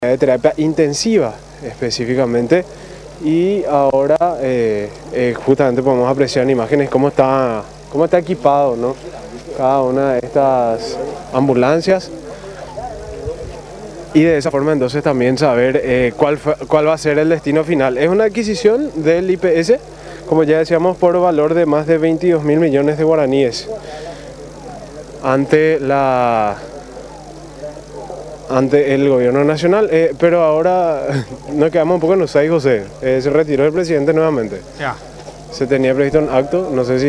de terapia intensiva específicamente, y ahora justamente podemos apreciar en imágenes cómo está equipado, ¿no?, cada una de estas ambulancias, y de esa forma entonces también saber cuál va a ser el destino final. Es una adquisición del IPS, como ya decíamos, por valor de más de 22.000 millones de guaraníes ante el gobierno nacional, pero ahora nos quedamos un poco en los 6, José. Se retiró el presidente nuevamente. Ya. Se tenía previsto un acto, no sé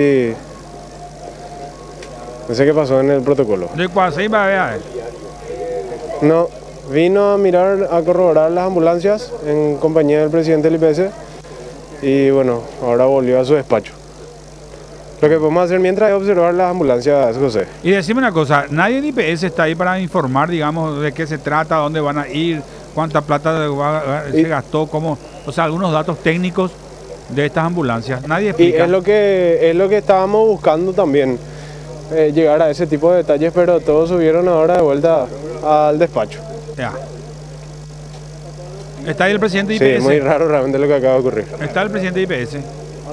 qué pasó en el protocolo. ¿De cuál se iba a ver? No, vino a mirar, a corroborar las ambulancias en compañía del presidente del IPS, y bueno, ahora volvió a su despacho. Lo que podemos hacer mientras es observar las ambulancias, José. Y decime una cosa, nadie del IPS está ahí para informar, digamos, de qué se trata, dónde van a ir, cuánta plata se gastó, cómo, o sea, algunos datos técnicos de estas ambulancias. Nadie explica. Y es lo que estábamos buscando también, llegar a ese tipo de detalles, pero todos subieron ahora de vuelta al despacho. Ya. ¿Está ahí el presidente de IPS? Sí, muy raro realmente lo que acaba de ocurrir. ¿Está el presidente de IPS?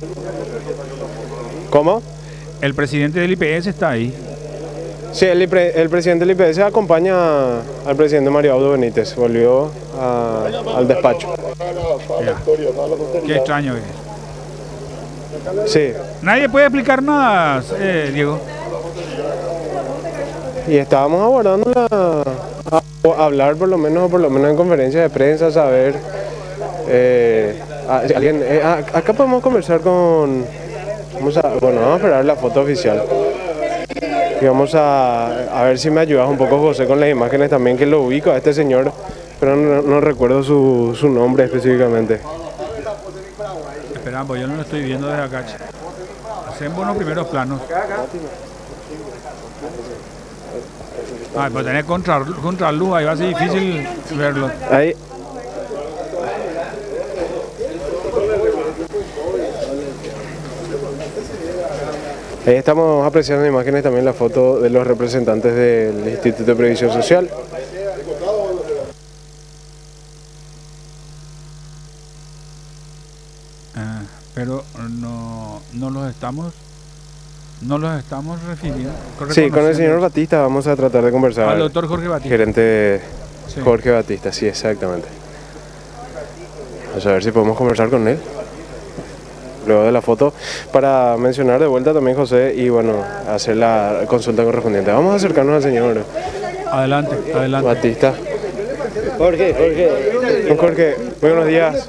¿Cómo? El presidente del IPS está ahí. Sí, el presidente del IPS acompaña al presidente Mario Abdo Benítez, volvió al despacho. Ya. Qué extraño es. Sí. Nadie puede explicar nada, Diego. Y estábamos aguardando a hablar por lo menos en conferencia de prensa, saber alguien. Acá podemos conversar con. Vamos a esperar la foto oficial. Y vamos a ver si me ayudas un poco, José, con las imágenes también, que lo ubico a este señor, pero no recuerdo su nombre específicamente. Espera, pues yo no lo estoy viendo desde acá. Hacemos los primeros planos. Pues tener contraluz, ahí va a ser difícil verlo. Ahí. Ahí estamos apreciando imágenes, también la foto de los representantes del Instituto de Previsión Social. Pero no los estamos refiriendo. Sí, con el señor Batista vamos a tratar de conversar. Al doctor Jorge Batista. Gerente Sí. Jorge Batista, sí, exactamente. Vamos a ver si podemos conversar con él luego de la foto, para mencionar de vuelta también, José, y bueno, hacer la consulta correspondiente. Vamos a acercarnos al señor Adelante. Batista. Jorge. Don Jorge, muy buenos días.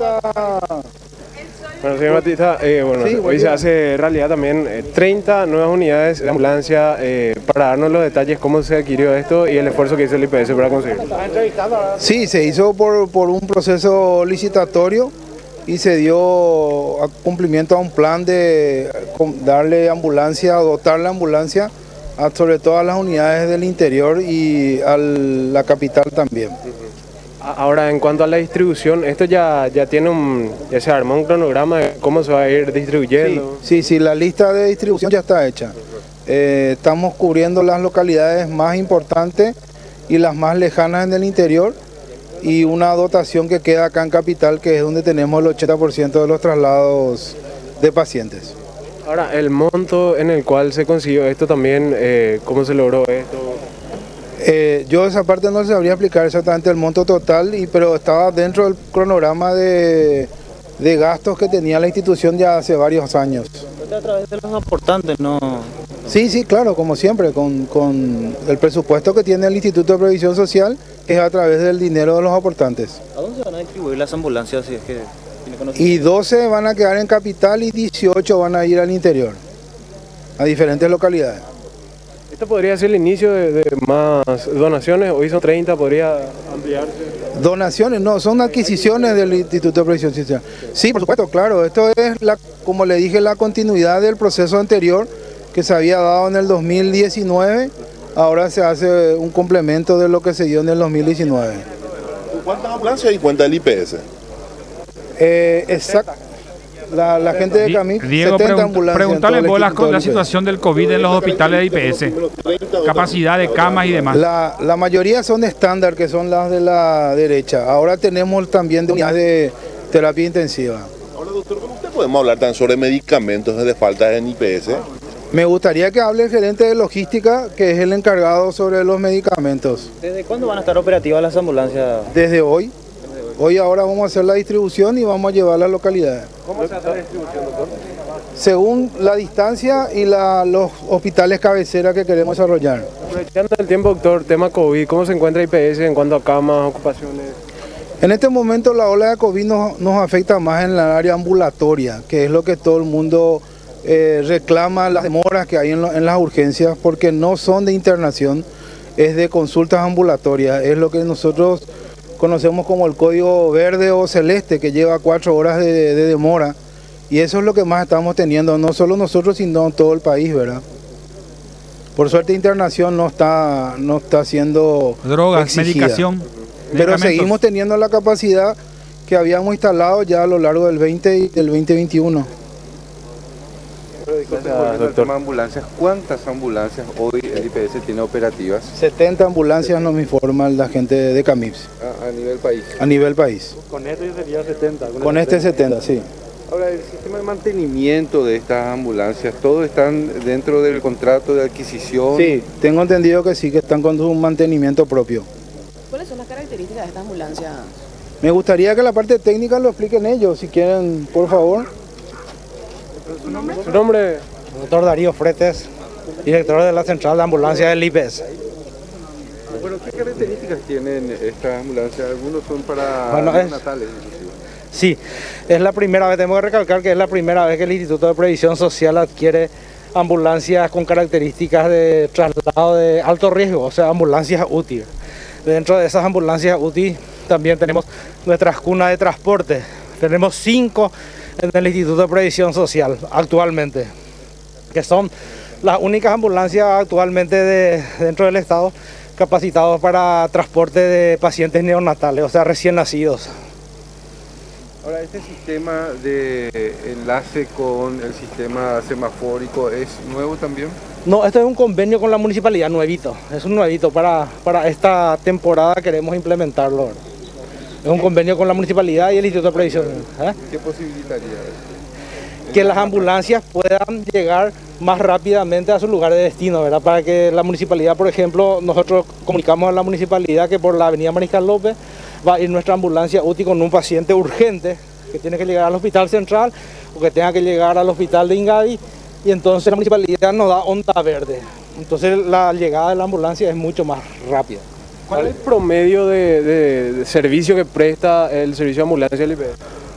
Bueno, señor Batista, Sí, hoy se hace realidad también 30 nuevas unidades de ambulancia, para darnos los detalles cómo se adquirió esto y el esfuerzo que hizo el IPS para conseguirlo. Sí, se hizo por un proceso licitatorio y se dio cumplimiento a un plan de darle ambulancia, dotar la ambulancia sobre todo a las unidades del interior y a la capital también. Ahora, en cuanto a la distribución, esto ya se armó un cronograma de cómo se va a ir distribuyendo. Sí, la lista de distribución ya está hecha. Estamos cubriendo las localidades más importantes y las más lejanas en el interior, y una dotación que queda acá en capital, que es donde tenemos el 80% de los traslados de pacientes. Ahora, el monto en el cual se consiguió esto también, ¿cómo se logró esto? Yo esa parte no les sabría explicar exactamente el monto total, pero estaba dentro del cronograma de gastos que tenía la institución ya hace varios años. A través de los aportantes, ¿no? Sí, claro, como siempre, con el presupuesto que tiene el Instituto de Previsión Social, que es a través del dinero de los aportantes. ¿A dónde se van a distribuir las ambulancias si es que tiene conocimiento? Y 12 van a quedar en capital y 18 van a ir al interior, a diferentes localidades. ¿Esto podría ser el inicio de más donaciones? Hoy son 30, ¿podría ampliarse? Donaciones, no, son adquisiciones del Instituto de Previsión Social. Sí, por supuesto, claro, esto es, como le dije, la continuidad del proceso anterior que se había dado en el 2019, ahora se hace un complemento de lo que se dio en el 2019. ¿Cuántas ambulancias hay cuenta del IPS? La gente de Camip, Diego, 70 ambulancias. preguntale vos la la situación del COVID en los hospitales de IPS. Capacidad de camas y demás. La mayoría son estándar, que son las de la derecha. Ahora tenemos también de unidades de terapia intensiva. Ahora, doctor, ¿cómo usted podemos hablar tan sobre medicamentos de falta en IPS? Me gustaría que hable el gerente de logística, que es el encargado sobre los medicamentos. ¿Desde cuándo van a estar operativas las ambulancias? Desde hoy. Hoy ahora vamos a hacer la distribución y vamos a llevar a las localidades. ¿Cómo se hace la distribución, doctor? Según la distancia y los hospitales cabecera que queremos desarrollar. Aprovechando el tiempo, doctor, tema COVID, ¿cómo se encuentra IPS en cuanto a camas, ocupaciones? En este momento la ola de COVID nos afecta más en la área ambulatoria, que es lo que todo el mundo reclama, las demoras que hay en las urgencias, porque no son de internación, es de consultas ambulatorias, es lo que nosotros conocemos como el código verde o celeste, que lleva 4 horas de demora, y eso es lo que más estamos teniendo, no solo nosotros, sino todo el país, ¿verdad? Por suerte internación no está siendo Drogas, exigida. medicación. Pero seguimos teniendo la capacidad que habíamos instalado ya a lo largo del 20 y del 2021. Volviendo al tema de ambulancias, ¿cuántas ambulancias hoy el IPS tiene operativas 70 ambulancias nos informa la gente de Camips a nivel país? a nivel país. Con este sería 70. Con este 70, sí. Ahora, el sistema de mantenimiento de estas ambulancias, ¿todos están dentro del contrato de adquisición? Sí, tengo entendido que sí, que están con un mantenimiento propio. ¿Cuáles son las características de esta ambulancia? Me gustaría que la parte técnica lo expliquen ellos, si quieren, por favor. ¿Su nombre? Doctor Darío Fretes, director de la central de ambulancia del IPS. Bueno, ¿qué características tienen estas ambulancias? Algunos son para Bueno, neonatales, inclusive. Sí, es la primera vez, tenemos que recalcar que es la primera vez que el Instituto de Previsión Social adquiere ambulancias con características de traslado de alto riesgo, o sea, ambulancias UTI. Dentro de esas ambulancias UTI también tenemos nuestras cunas de transporte. Tenemos 5 en el Instituto de Previsión Social actualmente, que son las únicas ambulancias actualmente dentro del Estado capacitados para transporte de pacientes neonatales, o sea, recién nacidos. Ahora, ¿este sistema de enlace con el sistema semafórico es nuevo también? No, esto es un convenio con la municipalidad, nuevito. Es un nuevito para esta temporada, queremos implementarlo. Es un convenio con la municipalidad y el Instituto de Previsión. ¿Qué posibilitaría eso? Que las ambulancias puedan llegar más rápidamente a su lugar de destino, ¿verdad? Para que la municipalidad, por ejemplo, nosotros comunicamos a la municipalidad que por la avenida Mariscal López va a ir nuestra ambulancia UTI con un paciente urgente que tiene que llegar al hospital central o que tenga que llegar al hospital de Ingavi, y entonces la municipalidad nos da onda verde. Entonces la llegada de la ambulancia es mucho más rápida. ¿Cuál es el promedio de servicio que presta el servicio de ambulancia del IPS?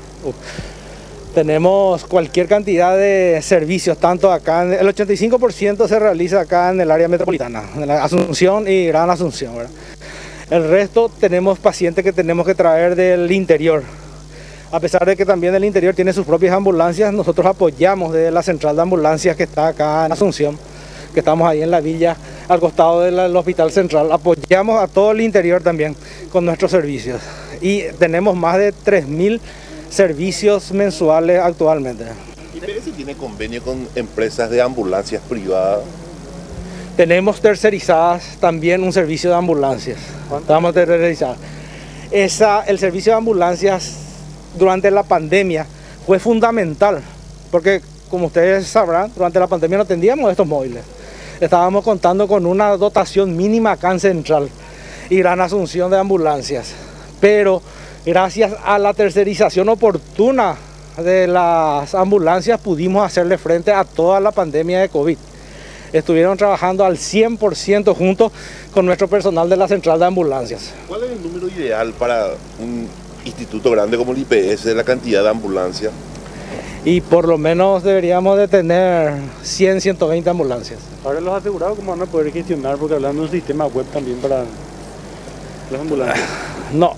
Tenemos cualquier cantidad de servicios, tanto acá, el 85% se realiza acá en el área metropolitana, en la Asunción y Gran Asunción, ¿verdad? El resto tenemos pacientes que tenemos que traer del interior. A pesar de que también el interior tiene sus propias ambulancias, nosotros apoyamos de la central de ambulancias que está acá en Asunción, que estamos ahí en la villa, al costado del hospital central. Apoyamos a todo el interior también con nuestros servicios. Y tenemos más de 3.000 servicios mensuales actualmente. ¿IPS tiene convenio con empresas de ambulancias privadas? Tenemos tercerizadas también un servicio de ambulancias. Estamos tercerizados. El servicio de ambulancias durante la pandemia fue fundamental, porque como ustedes sabrán, durante la pandemia no teníamos estos móviles. Estábamos contando con una dotación mínima acá en Central y Gran Asunción de ambulancias. Pero gracias a la tercerización oportuna de las ambulancias pudimos hacerle frente a toda la pandemia de COVID. Estuvieron trabajando al 100% juntos con nuestro personal de la central de ambulancias. ¿Cuál es el número ideal para un instituto grande como el IPS de la cantidad de ambulancias? Y por lo menos deberíamos de tener 100, 120 ambulancias. Ahora los asegurados, ¿cómo van a poder gestionar? Porque hablando de un sistema web también para las ambulancias. No,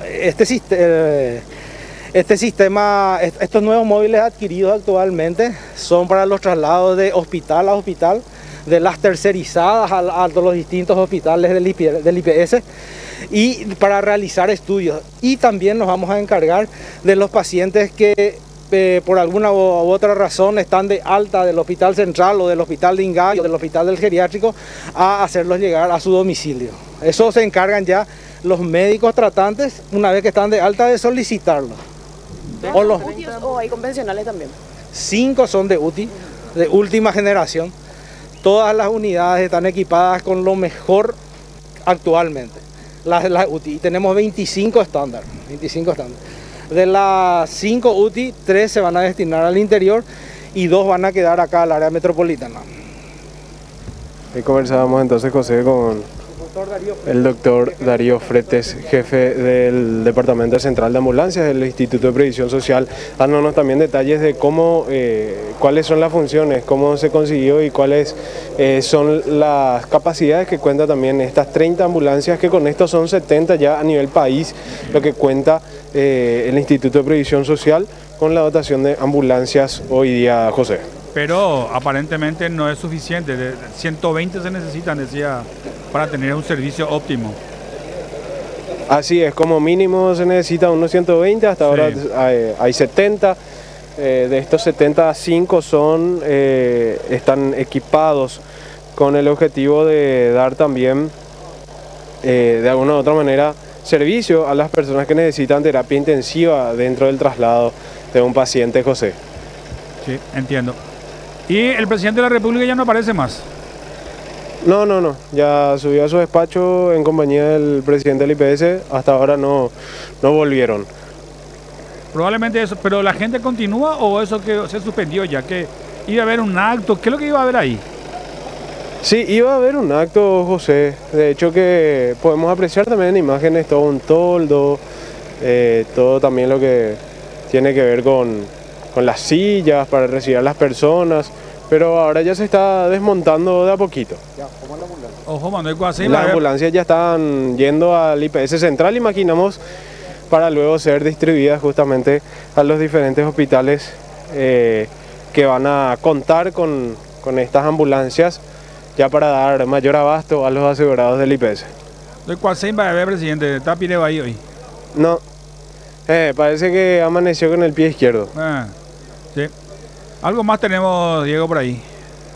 estos nuevos móviles adquiridos actualmente son para los traslados de hospital a hospital, de las tercerizadas a los distintos hospitales del IPS y para realizar estudios. Y también nos vamos a encargar de los pacientes que por alguna u otra razón están de alta del hospital central o del hospital de Ingallo, del hospital del geriátrico, a hacerlos llegar a su domicilio. Eso se encargan ya los médicos tratantes una vez que están de alta de solicitarlo. O los ¿O hay convencionales también? 5 son de UTI, de última generación. Todas las unidades están equipadas con lo mejor actualmente. Las UTI. Y tenemos 25 estándar. De las 5 UTI, 3 se van a destinar al interior y 2 van a quedar acá al área metropolitana. Ahí conversábamos entonces, José, con el doctor Darío Fretes, jefe del Departamento Central de Ambulancias del Instituto de Previsión Social, dándonos también detalles de cómo, cuáles son las funciones, cómo se consiguió y cuáles son las capacidades que cuenta también estas 30 ambulancias, que con esto son 70 ya a nivel país, lo que cuenta el Instituto de Previsión Social con la dotación de ambulancias hoy día, José. Pero aparentemente no es suficiente, 120 se necesitan, decía, para tener un servicio óptimo. Así es, como mínimo se necesita unos 120, hasta ahora hay 70, de estos 75 están equipados con el objetivo de dar también, de alguna u otra manera, servicio a las personas que necesitan terapia intensiva dentro del traslado de un paciente, José. Sí, entiendo. ¿Y el presidente de la República ya no aparece más? No, ya subió a su despacho en compañía del presidente del IPS, hasta ahora no volvieron. Probablemente eso, pero la gente continúa o eso que se suspendió ya, que iba a haber un acto, ¿qué es lo que iba a haber ahí? Sí, iba a haber un acto, José, de hecho que podemos apreciar también en imágenes todo un toldo, todo también lo que tiene que ver con las sillas para recibir a las personas, pero ahora ya se está desmontando de a poquito. Ojo, Manuel Cuasi, las ambulancias ya están yendo al IPS Central, imaginamos, para luego ser distribuidas justamente a los diferentes hospitales que van a contar con estas ambulancias, ya para dar mayor abasto a los asegurados del IPS. ¿Cuál va a haber, presidente? ¿Está Pireo ahí hoy? No, parece que amaneció con el pie izquierdo. Sí. Algo más tenemos, Diego, por ahí.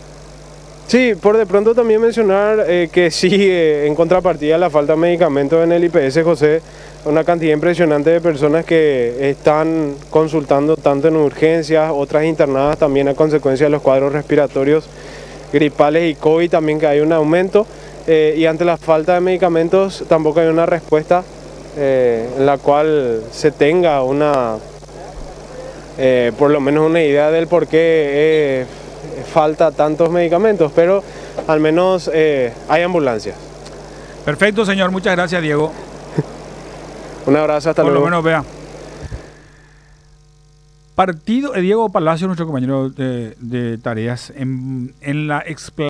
Sí, por de pronto también mencionar que sí, en contrapartida a la falta de medicamentos en el IPS, José, una cantidad impresionante de personas que están consultando tanto en urgencias, otras internadas también a consecuencia de los cuadros respiratorios gripales y COVID, también que hay un aumento, y ante la falta de medicamentos tampoco hay una respuesta en la cual se tenga una, por lo menos una idea del por qué falta tantos medicamentos, pero al menos hay ambulancias. Perfecto, señor, muchas gracias, Diego. Un abrazo, hasta luego. Por lo menos, vea. Partido, Diego Palacio, nuestro compañero de tareas, en la